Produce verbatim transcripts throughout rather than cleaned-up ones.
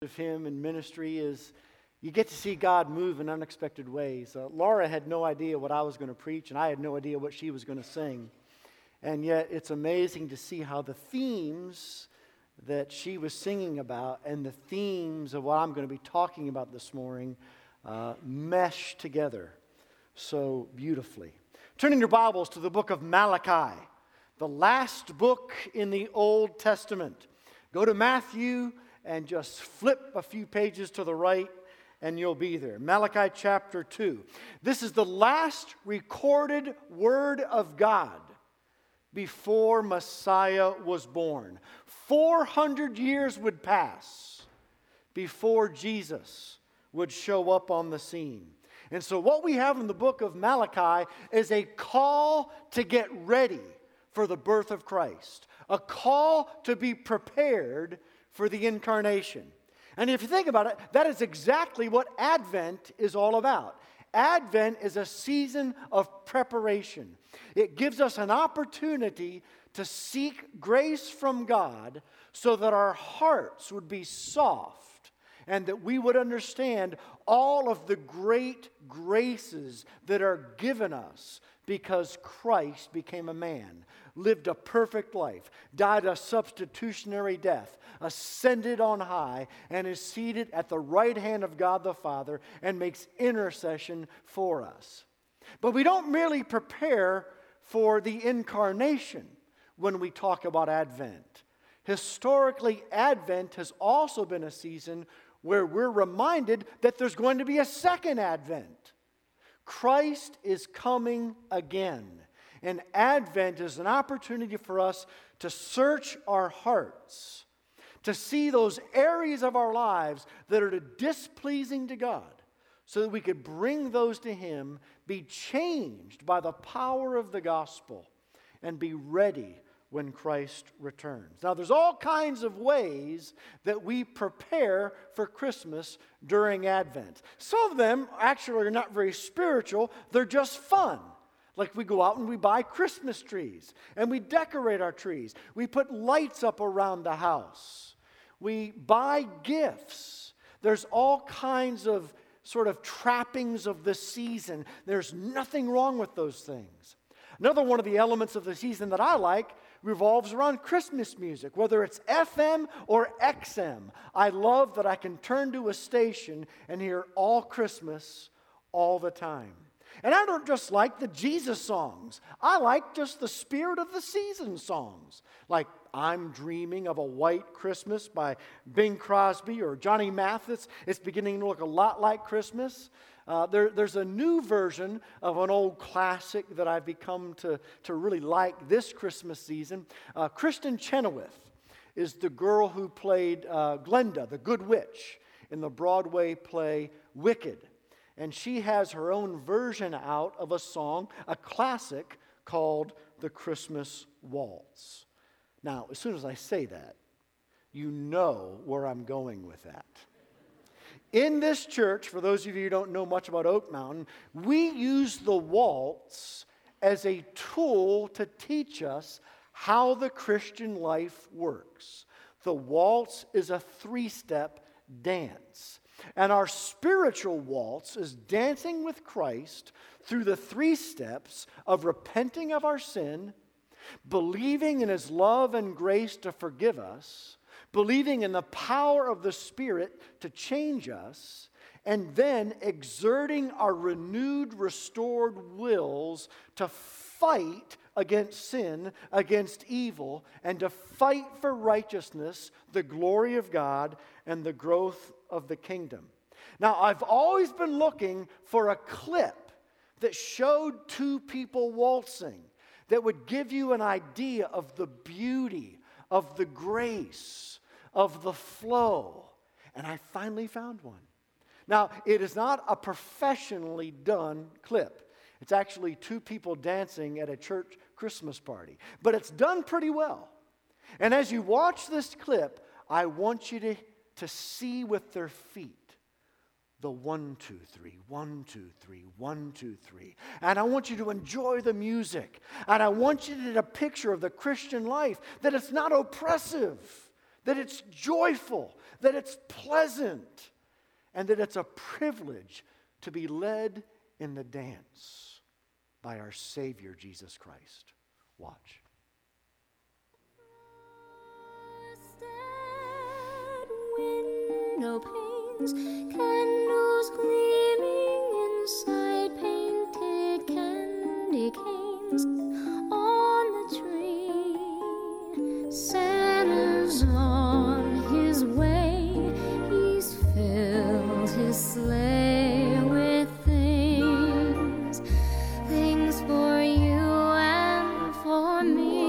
Of him in ministry is you get to see God move in unexpected ways. Uh, Laura had no idea what I was going to preach, and I had no idea what she was going to sing. And yet it's amazing to see how the themes that she was singing about and the themes of what I'm going to be talking about this morning uh, mesh together so beautifully. Turning your Bibles to the book of Malachi, the last book in the Old Testament. Go to Matthew and just flip a few pages to the right and you'll be there. Malachi chapter two. This is the last recorded word of God before Messiah was born. four hundred years would pass before Jesus would show up on the scene. And so what we have in the book of Malachi is a call to get ready for the birth of Christ. A call to be prepared for the incarnation. And if you think about it, that is exactly what Advent is all about. Advent is a season of preparation. It gives us an opportunity to seek grace from God so that our hearts would be soft and that we would understand all of the great graces that are given us because Christ became a man, lived a perfect life, died a substitutionary death, ascended on high, and is seated at the right hand of God the Father and makes intercession for us. But we don't merely prepare for the incarnation when we talk about Advent. Historically, Advent has also been a season where we're reminded that there's going to be a second Advent. Christ is coming again. And Advent is an opportunity for us to search our hearts, to see those areas of our lives that are displeasing to God, so that we could bring those to Him, be changed by the power of the gospel, and be ready when Christ returns. Now, there's all kinds of ways that we prepare for Christmas during Advent. Some of them actually are not very spiritual. They're just fun. Like we go out and we buy Christmas trees and we decorate our trees. We put lights up around the house. We buy gifts. There's all kinds of sort of trappings of the season. There's nothing wrong with those things. Another one of the elements of the season that I like revolves around Christmas music, whether it's F M or X M. I love that I can turn to a station and hear all Christmas all the time. And I don't just like the Jesus songs. I like just the spirit of the season songs. Like I'm Dreaming of a White Christmas by Bing Crosby or Johnny Mathis. It's beginning to look a lot like Christmas. Uh, there, there's a new version of an old classic that I've become to, to really like this Christmas season. Uh, Kristen Chenoweth is the girl who played uh, Glenda, the Good Witch, in the Broadway play Wicked. And she has her own version out of a song, a classic called The Christmas Waltz. Now, as soon as I say that, you know where I'm going with that. In this church, for those of you who don't know much about Oak Mountain, we use the waltz as a tool to teach us how the Christian life works. The waltz is a three-step dance. And our spiritual waltz is dancing with Christ through the three steps of repenting of our sin, believing in His love and grace to forgive us, believing in the power of the Spirit to change us, and then exerting our renewed, restored wills to fight against sin, against evil, and to fight for righteousness, the glory of God, and the growth of the kingdom. Now, I've always been looking for a clip that showed two people waltzing that would give you an idea of the beauty, of the grace, of the flow. And I finally found one. Now, it is not a professionally done clip. It's actually two people dancing at a church Christmas party. But it's done pretty well. And as you watch this clip, I want you to, to see with their feet the one, two, three, one, two, three, one, two, three. And I want you to enjoy the music. And I want you to get a picture of the Christian life, that it's not oppressive, that it's joyful, that it's pleasant, and that it's a privilege to be led in the dance by our Savior, Jesus Christ. Watch. Window panes, candles gleaming inside, painted candy canes on the tree. Santa's on his way, he's filled his sleigh with things, things for you and for me.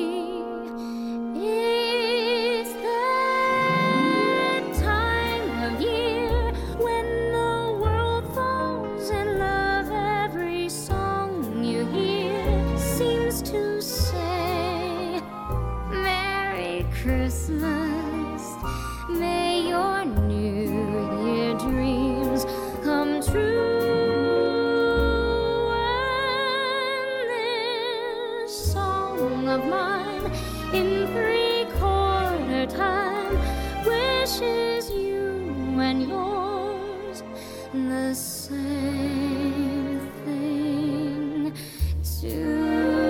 It's that time of year when the world falls in love. Every song you hear seems to say, Merry Christmas, may your New Year dreams come true. And this song of mine in three-quarter time wishes you and yours the same thing too.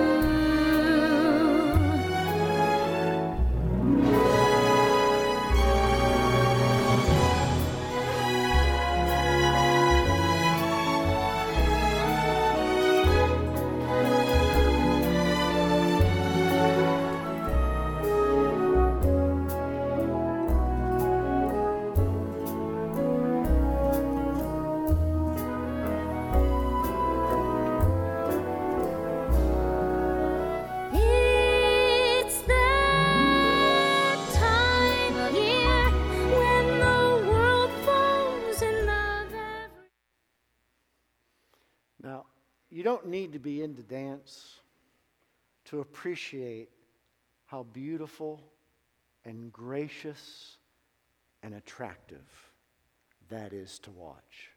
It's that time of year when the world falls in love. Every Now, you don't need to be into dance to appreciate how beautiful and gracious and attractive that is to watch.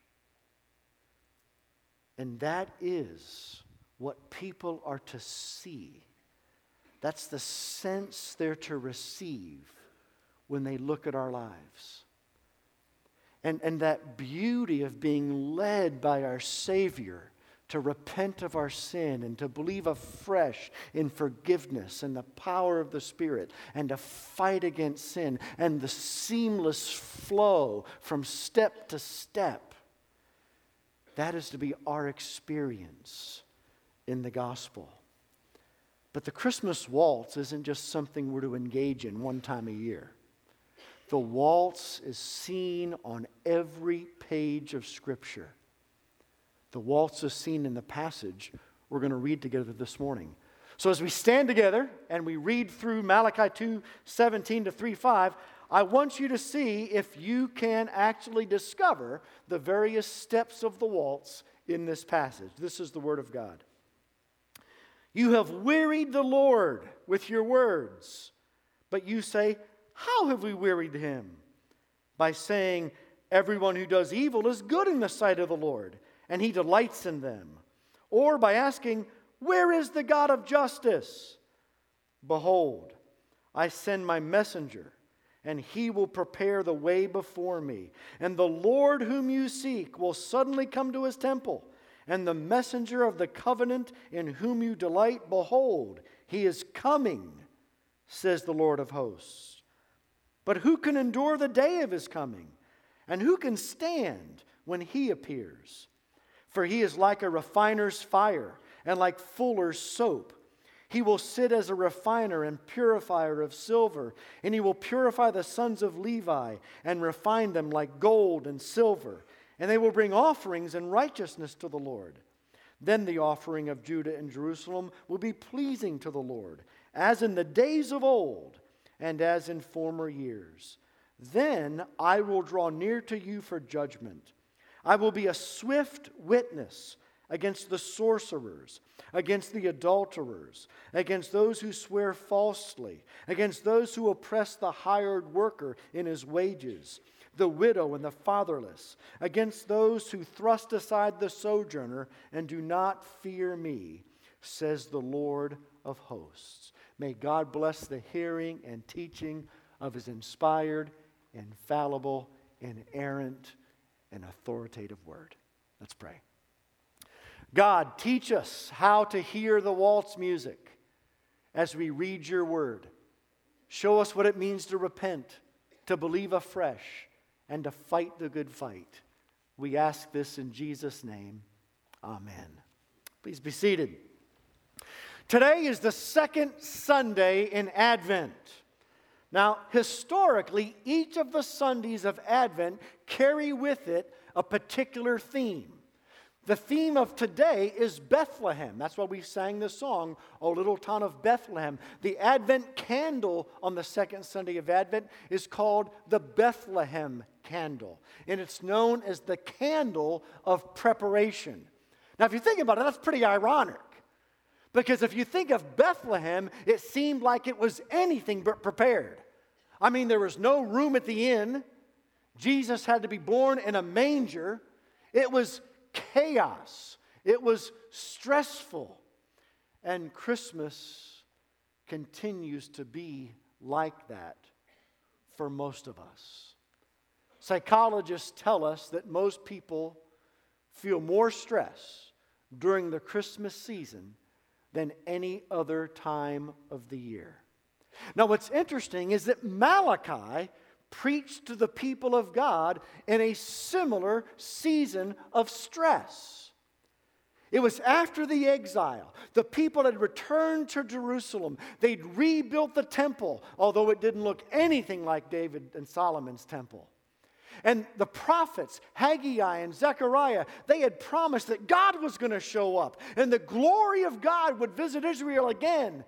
And that is what people are to see. That's the sense they're to receive when they look at our lives. And, and that beauty of being led by our Savior to repent of our sin and to believe afresh in forgiveness and the power of the Spirit and to fight against sin and the seamless flow from step to step. That is to be our experience in the gospel. But the Christmas waltz isn't just something we're to engage in one time a year. The waltz is seen on every page of Scripture. The waltz is seen in the passage we're going to read together this morning. So as we stand together and we read through Malachi two seventeen to three five, I want you to see if you can actually discover the various steps of the waltz in this passage. This is the Word of God. You have wearied the Lord with your words, but you say, how have we wearied him? By saying, everyone who does evil is good in the sight of the Lord, and he delights in them. Or by asking, where is the God of justice? Behold, I send my messenger, and he will prepare the way before me. And the Lord whom you seek will suddenly come to his temple. And the messenger of the covenant in whom you delight, behold, he is coming, says the Lord of hosts. But who can endure the day of his coming? And who can stand when he appears? For he is like a refiner's fire and like fuller's soap. He will sit as a refiner and purifier of silver, and he will purify the sons of Levi and refine them like gold and silver. And they will bring offerings in righteousness to the Lord. Then the offering of Judah and Jerusalem will be pleasing to the Lord, as in the days of old and as in former years. Then I will draw near to you for judgment. I will be a swift witness against the sorcerers, against the adulterers, against those who swear falsely, against those who oppress the hired worker in his wages, the widow and the fatherless, against those who thrust aside the sojourner and do not fear me, says the Lord of hosts. May God bless the hearing and teaching of His inspired, infallible, inerrant, and authoritative Word. Let's pray. God, teach us how to hear the waltz music as we read Your Word. Show us what it means to repent, to believe afresh, and to fight the good fight. We ask this in Jesus' name. Amen. Please be seated. Today is the second Sunday in Advent. Now, historically, each of the Sundays of Advent carry with it a particular theme. The theme of today is Bethlehem. That's why we sang the song, O Little Town of Bethlehem. The Advent candle on the second Sunday of Advent is called the Bethlehem candle. And it's known as the candle of preparation. Now, if you think about it, that's pretty ironic. Because if you think of Bethlehem, it seemed like it was anything but prepared. I mean, there was no room at the inn. Jesus had to be born in a manger. It was chaos. It was stressful. And Christmas continues to be like that for most of us. Psychologists tell us that most people feel more stress during the Christmas season than any other time of the year. Now, what's interesting is that Malachi preached to the people of God in a similar season of stress. It was after the exile. The people had returned to Jerusalem. They'd rebuilt the temple, although it didn't look anything like David and Solomon's temple. And the prophets, Haggai and Zechariah, they had promised that God was going to show up and the glory of God would visit Israel again.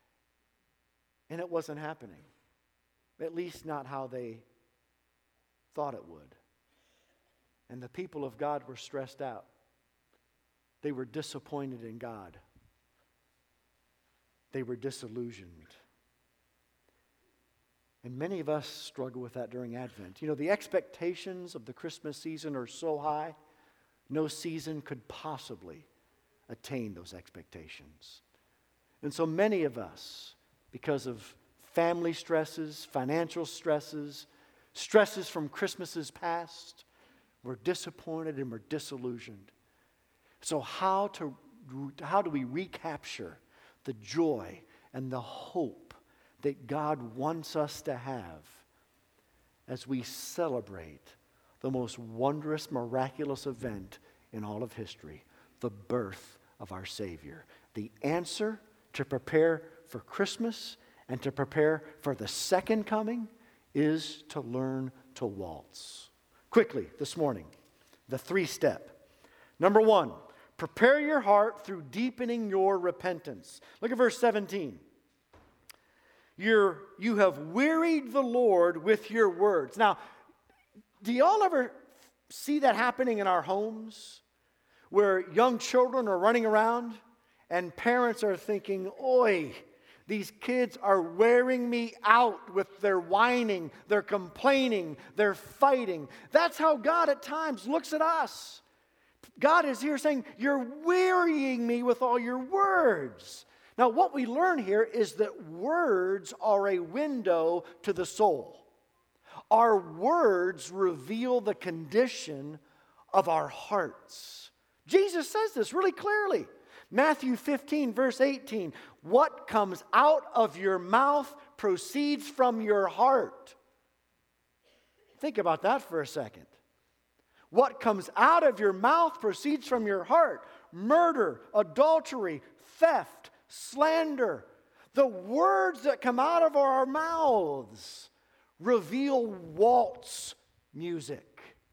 And it wasn't happening. At least not how they thought it would. And the people of God were stressed out. They were disappointed in God. They were disillusioned. And many of us struggle with that during Advent. You know, the expectations of the Christmas season are so high, no season could possibly attain those expectations. And so many of us, because of family stresses, financial stresses, stresses from Christmases past, we're disappointed and we're disillusioned. So how to how do we recapture the joy and the hope that God wants us to have as we celebrate the most wondrous, miraculous event in all of history, the birth of our Savior? The answer to prepare for Christmas and to prepare for the second coming is to learn to waltz. Quickly, this morning, the three-step. Number one, prepare your heart through deepening your repentance. Look at verse seventeen. You're, you have wearied the Lord with your words. Now, do y'all ever see that happening in our homes? Where young children are running around and parents are thinking, oi, these kids are wearing me out with their whining, their complaining, their fighting. That's how God at times looks at us. God is here saying, you're wearying me with all your words. Now, what we learn here is that words are a window to the soul. Our words reveal the condition of our hearts. Jesus says this really clearly. Matthew fifteen, verse eighteen. What comes out of your mouth proceeds from your heart. Think about that for a second. What comes out of your mouth proceeds from your heart. Murder, adultery, theft, slander. The words that come out of our mouths reveal waltz music.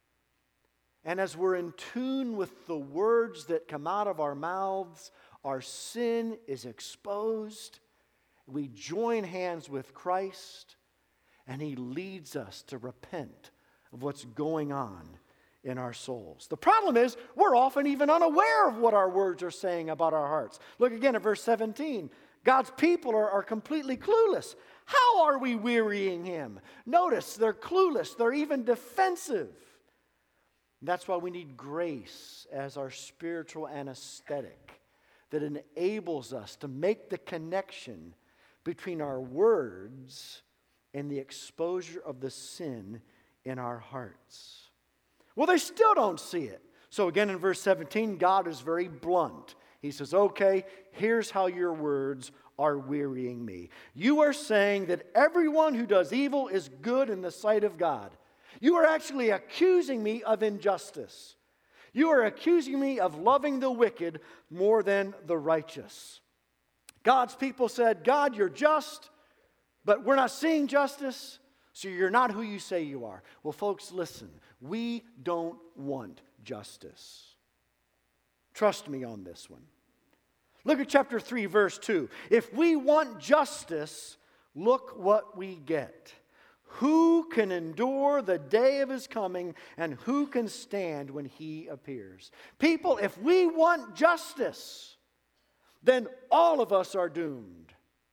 And as we're in tune with the words that come out of our mouths, our sin is exposed. We join hands with Christ, and He leads us to repent of what's going on in our souls. The problem is, we're often even unaware of what our words are saying about our hearts. Look again at verse seventeen. God's people are, are completely clueless. How are we wearying Him? Notice, they're clueless. They're even defensive. That's why we need grace as our spiritual anesthetic that enables us to make the connection between our words and the exposure of the sin in our hearts. Well, they still don't see it. So again in verse seventeen, God is very blunt. He says, okay, here's how your words are wearying me. You are saying that everyone who does evil is good in the sight of God. You are actually accusing me of injustice. You are accusing me of loving the wicked more than the righteous. God's people said, God, you're just, but we're not seeing justice, so you're not who you say you are. Well, folks, listen. We don't want justice. Trust me on this one. Look at chapter three, verse two. If we want justice, look what we get. Who can endure the day of his coming, and who can stand when he appears? People, if we want justice, then all of us are doomed.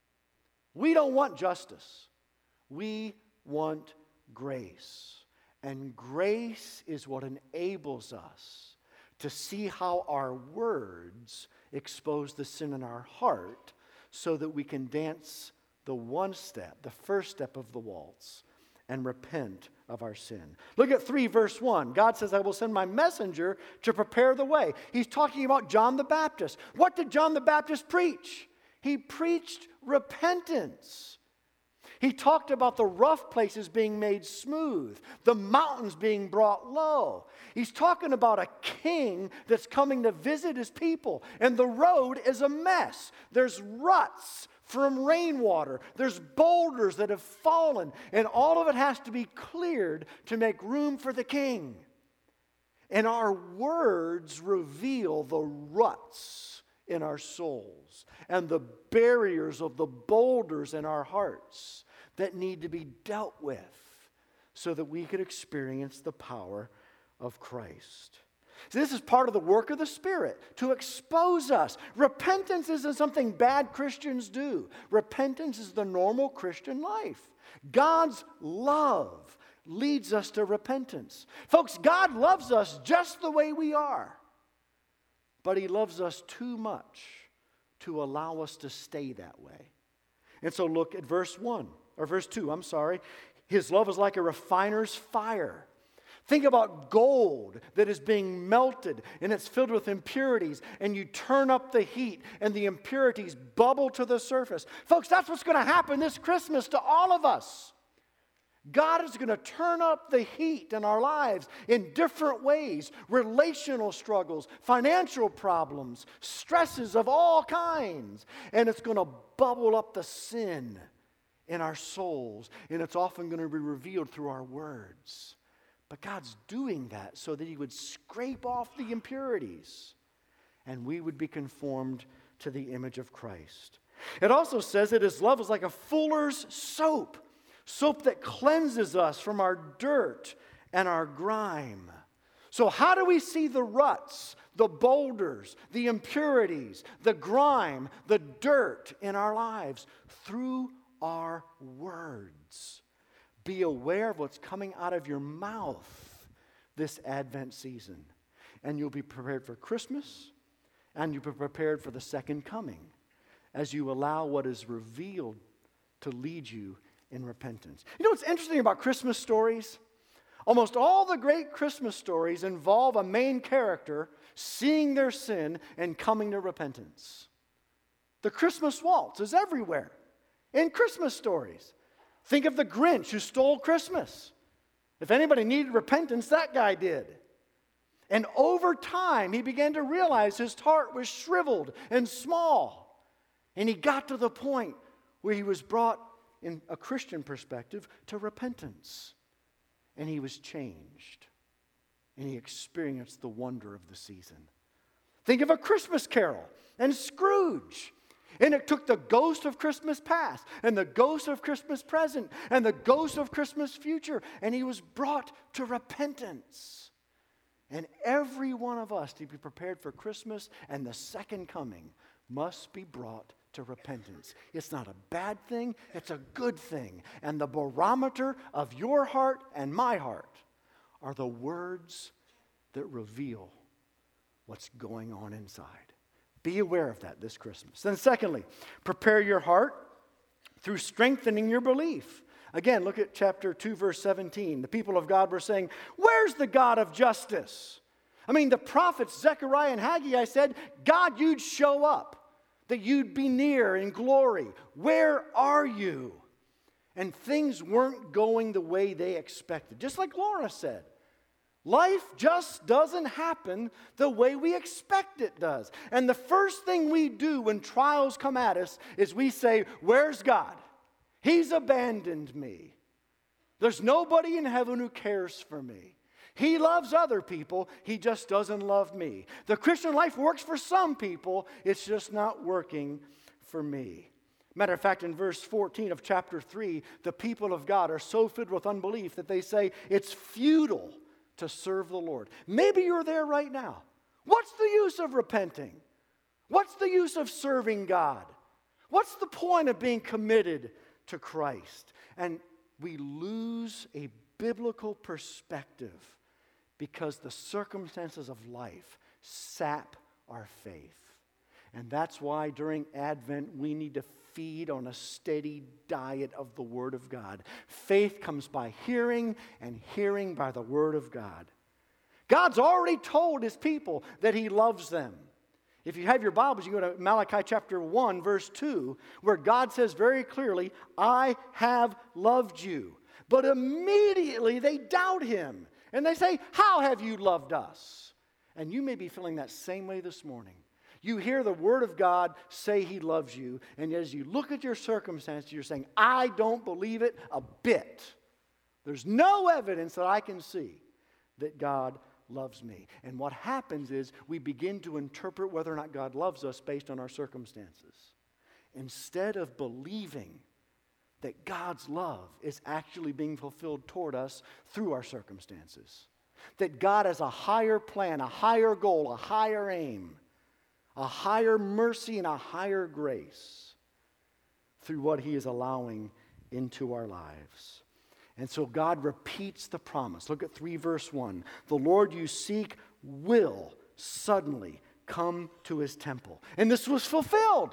We don't want justice. We want grace. And grace is what enables us to see how our words expose the sin in our heart so that we can dance the one step, the first step of the waltz, and repent of our sin. Look at three verse one. God says, I will send my messenger to prepare the way. He's talking about John the Baptist. What did John the Baptist preach? He preached repentance. He talked about the rough places being made smooth, the mountains being brought low. He's talking about a king that's coming to visit his people, and the road is a mess. There's ruts from rainwater. There's boulders that have fallen, and all of it has to be cleared to make room for the king. And our words reveal the ruts in our souls and the barriers of the boulders in our hearts that need to be dealt with so that we could experience the power of Christ. So this is part of the work of the Spirit, to expose us. Repentance isn't something bad Christians do. Repentance is the normal Christian life. God's love leads us to repentance. Folks, God loves us just the way we are, but He loves us too much to allow us to stay that way. And so look at verse one, or verse two, I'm sorry. His love is like a refiner's fire. Think about gold that is being melted and it's filled with impurities, and you turn up the heat and the impurities bubble to the surface. Folks, that's what's going to happen this Christmas to all of us. God is going to turn up the heat in our lives in different ways. Relational struggles, financial problems, stresses of all kinds. And it's going to bubble up the sin in our souls. And it's often going to be revealed through our words. But God's doing that so that He would scrape off the impurities and we would be conformed to the image of Christ. It also says that His love is like a fuller's soap. Soap that cleanses us from our dirt and our grime. So how do we see the ruts, the boulders, the impurities, the grime, the dirt in our lives? Through our words. Be aware of what's coming out of your mouth this Advent season. And you'll be prepared for Christmas, and you'll be prepared for the second coming as you allow what is revealed to lead you in repentance. You know what's interesting about Christmas stories? Almost all the great Christmas stories involve a main character seeing their sin and coming to repentance. The Christmas waltz is everywhere in Christmas stories. Think of the Grinch who stole Christmas. If anybody needed repentance, that guy did. And over time, he began to realize his heart was shriveled and small. And he got to the point where he was brought, in a Christian perspective, to repentance. And he was changed. And he experienced the wonder of the season. Think of A Christmas Carol and Scrooge. And it took the ghost of Christmas past and the ghost of Christmas present and the ghost of Christmas future, and he was brought to repentance. And every one of us, to be prepared for Christmas and the second coming, must be brought to repentance. It's not a bad thing, it's a good thing. And the barometer of your heart and my heart are the words that reveal what's going on inside. Be aware of that this Christmas. Then secondly, prepare your heart through strengthening your belief. Again, look at chapter two, verse seventeen. The people of God were saying, where's the God of justice? I mean, the prophets Zechariah and Haggai said, God, you'd show up, that you'd be near in glory. Where are you? And things weren't going the way they expected. Just like Laura said, life just doesn't happen the way we expect it does. And the first thing we do when trials come at us is we say, where's God? He's abandoned me. There's nobody in heaven who cares for me. He loves other people. He just doesn't love me. The Christian life works for some people. It's just not working for me. Matter of fact, in verse fourteen of chapter three, the people of God are so filled with unbelief that they say it's futile to serve the Lord. Maybe you're there right now. What's the use of repenting? What's the use of serving God? What's the point of being committed to Christ? And we lose a biblical perspective because the circumstances of life sap our faith. And that's why during Advent we need to feed on a steady diet of the Word of God. Faith comes by hearing, and hearing by the Word of God. God's already told His people that He loves them. If you have your Bibles, you go to Malachi chapter one, verse two, where God says very clearly, I have loved you. But immediately they doubt Him. And they say, how have you loved us? And you may be feeling that same way this morning. You hear the Word of God say He loves you, and as you look at your circumstances, you're saying, I don't believe it a bit. There's no evidence that I can see that God loves me. And what happens is we begin to interpret whether or not God loves us based on our circumstances, instead of believing that God's love is actually being fulfilled toward us through our circumstances. That God has a higher plan, a higher goal, a higher aim, a higher mercy and a higher grace through what He is allowing into our lives. And so God repeats the promise. Look at three verse one. The Lord you seek will suddenly come to His temple. And this was fulfilled.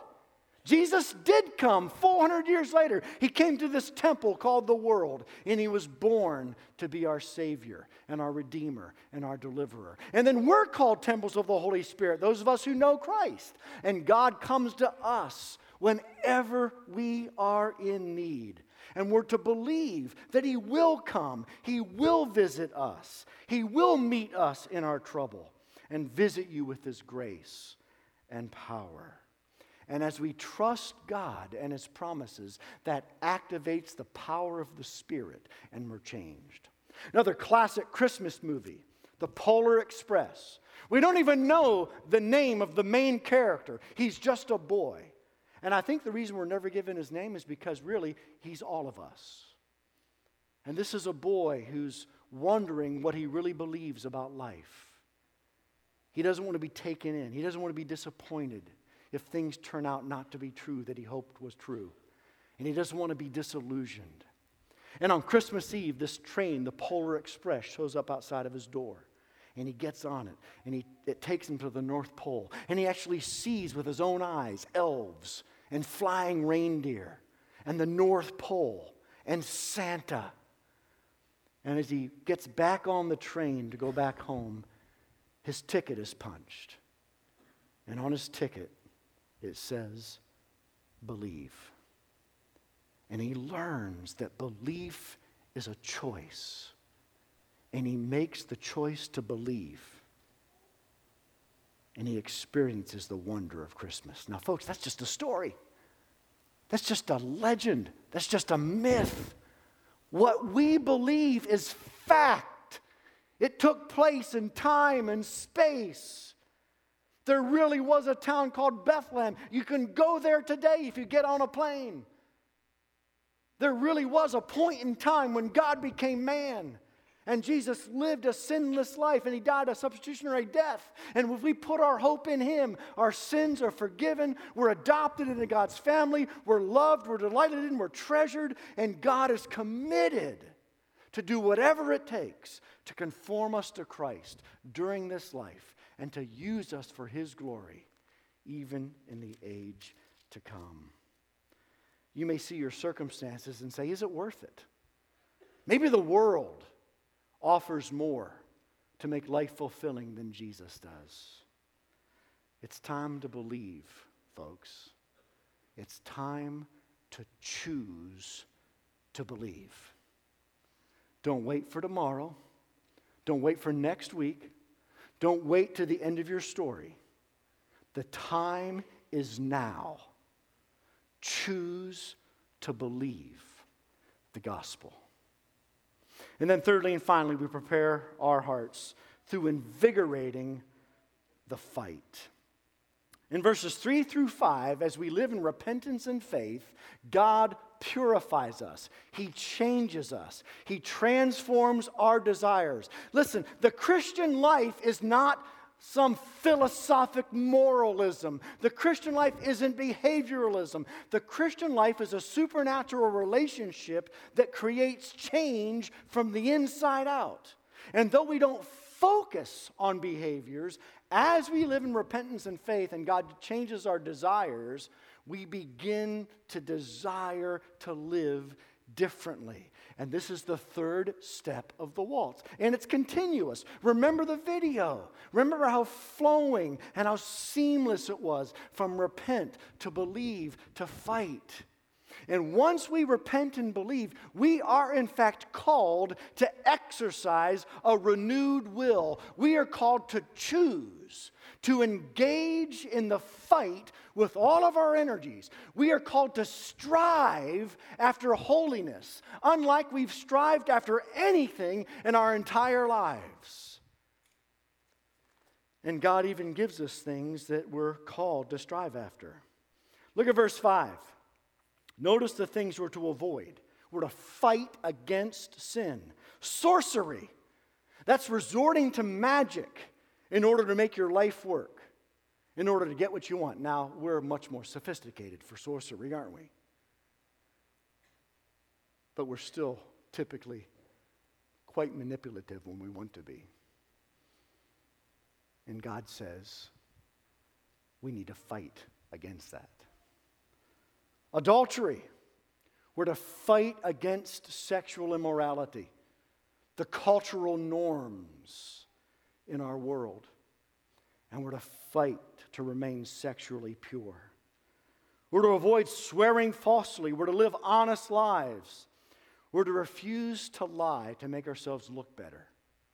Jesus did come four hundred years later. He came to this temple called the world, and He was born to be our Savior and our Redeemer and our Deliverer. And then we're called temples of the Holy Spirit, those of us who know Christ. And God comes to us whenever we are in need. And we're to believe that He will come. He will visit us. He will meet us in our trouble and visit you with His grace and power. And as we trust God and His promises, that activates the power of the Spirit, and we're changed. Another classic Christmas movie, The Polar Express. We don't even know the name of the main character. He's just a boy. And I think the reason we're never given his name is because really, he's all of us. And this is a boy who's wondering what he really believes about life. He doesn't want to be taken in. He doesn't want to be disappointed if things turn out not to be true that he hoped was true. And he doesn't want to be disillusioned. And on Christmas Eve, this train, the Polar Express, shows up outside of his door. And he gets on it, and he, it takes him to the North Pole. And he actually sees with his own eyes elves and flying reindeer and the North Pole and Santa. And as he gets back on the train to go back home, his ticket is punched. And on his ticket, it says, believe. And he learns that belief is a choice. And he makes the choice to believe. And he experiences the wonder of Christmas. Now, folks, that's just a story. That's just a legend. That's just a myth. What we believe is fact. It took place in time and space. There really was a town called Bethlehem. You can go there today if you get on a plane. There really was a point in time when God became man. And Jesus lived a sinless life, and he died a substitutionary death. And if we put our hope in him, our sins are forgiven. We're adopted into God's family. We're loved. We're delighted in. We're treasured. And God is committed to do whatever it takes to conform us to Christ during this life and to use us for his glory, even in the age to come. You may see your circumstances and say, is it worth it? Maybe the world offers more to make life fulfilling than Jesus does. It's time to believe, folks. It's time to choose to believe. Don't wait for tomorrow. Don't wait for next week. Don't wait to the end of your story. The time is now. Choose to believe the gospel. And then thirdly and finally, we prepare our hearts through invigorating the fight. In verses three through five, as we live in repentance and faith, God purifies us. He changes us. He transforms our desires. Listen, the Christian life is not some philosophic moralism. The Christian life isn't behavioralism. The Christian life is a supernatural relationship that creates change from the inside out. And though we don't focus on behaviors, as we live in repentance and faith and God changes our desires, we begin to desire to live differently. And this is the third step of the waltz. And it's continuous. Remember the video. Remember how flowing and how seamless it was from repent to believe to fight. And once we repent and believe, we are in fact called to exercise a renewed will. We are called to choose, to engage in the fight with all of our energies. We are called to strive after holiness, unlike we've strived after anything in our entire lives. And God even gives us things that we're called to strive after. Look at verse five. Notice the things we're to avoid. We're to fight against sin. Sorcery. That's resorting to magic in order to make your life work, in order to get what you want. Now, we're much more sophisticated for sorcery, aren't we? But we're still typically quite manipulative when we want to be. And God says we need to fight against that. Adultery. We're to fight against sexual immorality, the cultural norms in our world. And we're to fight to remain sexually pure. We're to avoid swearing falsely. We're to live honest lives. We're to refuse to lie to make ourselves look better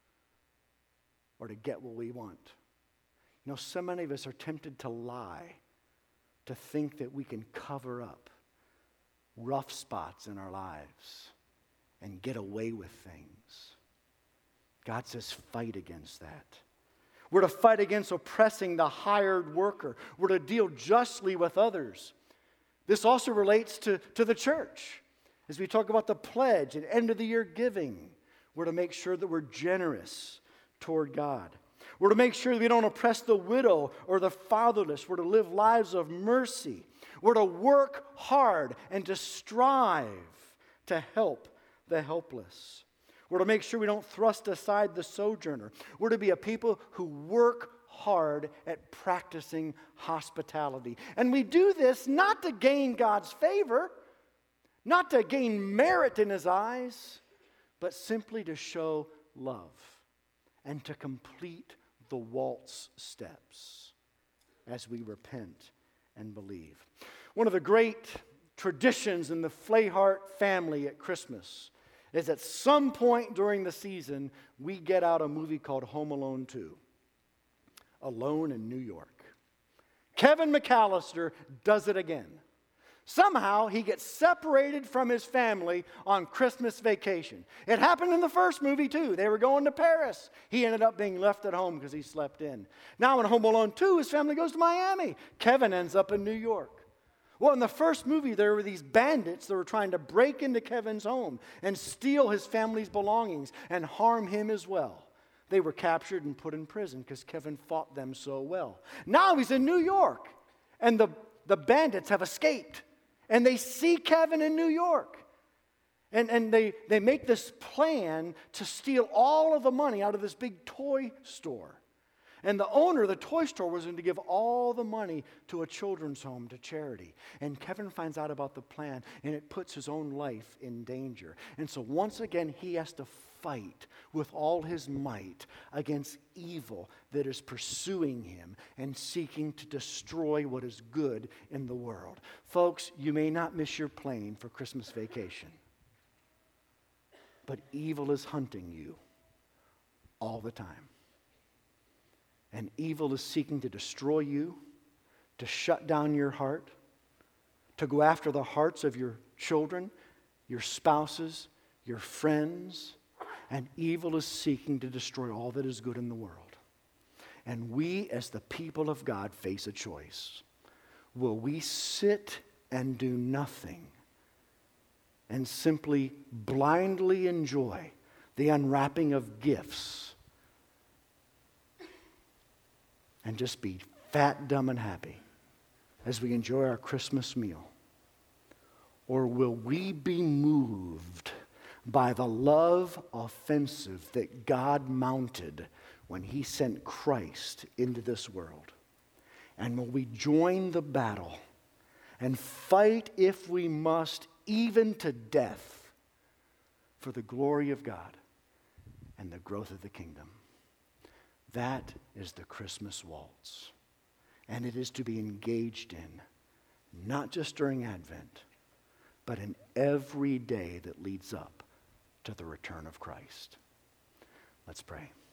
or to get what we want. You know, so many of us are tempted to lie, to think that we can cover up rough spots in our lives and get away with things. God says fight against that. We're to fight against oppressing the hired worker. We're to deal justly with others. This also relates to, to the church. As we talk about the pledge and end of the year giving, we're to make sure that we're generous toward God. We're to make sure that we don't oppress the widow or the fatherless. We're to live lives of mercy. We're to work hard and to strive to help the helpless. We're to make sure we don't thrust aside the sojourner. We're to be a people who work hard at practicing hospitality. And we do this not to gain God's favor, not to gain merit in His eyes, but simply to show love and to complete the waltz steps as we repent and believe. One of the great traditions in the Flahart family at Christmas is at some point during the season, we get out a movie called Home Alone two, Alone in New York. Kevin McAllister does it again. Somehow, he gets separated from his family on Christmas vacation. It happened in the first movie, too. They were going to Paris. He ended up being left at home because he slept in. Now, in Home Alone two, his family goes to Miami. Kevin ends up in New York. Well, in the first movie, there were these bandits that were trying to break into Kevin's home and steal his family's belongings and harm him as well. They were captured and put in prison because Kevin fought them so well. Now he's in New York, and the, the bandits have escaped. And they see Kevin in New York. And, and they, they make this plan to steal all of the money out of this big toy store. And the owner of the toy store was going to give all the money to a children's home, to charity. And Kevin finds out about the plan, and it puts his own life in danger. And so once again, he has to fight with all his might against evil that is pursuing him and seeking to destroy what is good in the world. Folks, you may not miss your plane for Christmas vacation, but evil is hunting you all the time. And evil is seeking to destroy you, to shut down your heart, to go after the hearts of your children, your spouses, your friends. And evil is seeking to destroy all that is good in the world. And we, as the people of God, face a choice. Will we sit and do nothing and simply blindly enjoy the unwrapping of gifts and just be fat, dumb, and happy as we enjoy our Christmas meal? Or will we be moved by the love offensive that God mounted when he sent Christ into this world? And will we join the battle and fight, if we must, even to death, for the glory of God and the growth of the kingdom? That is the Christmas waltz. And it is to be engaged in, not just during Advent, but in every day that leads up to the return of Christ. Let's pray.